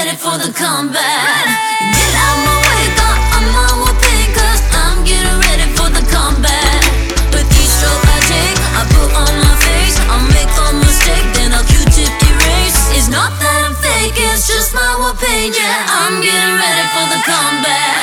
ready for the comeback. Get out my way, got on my whooping, cause I'm getting ready for the comeback. With each stroke I take, I put on my face, I'll make a mistake, then I'll Q-tip erase. It's not that I'm fake, it's just my whooping, yeah. I'm getting ready for the comeback.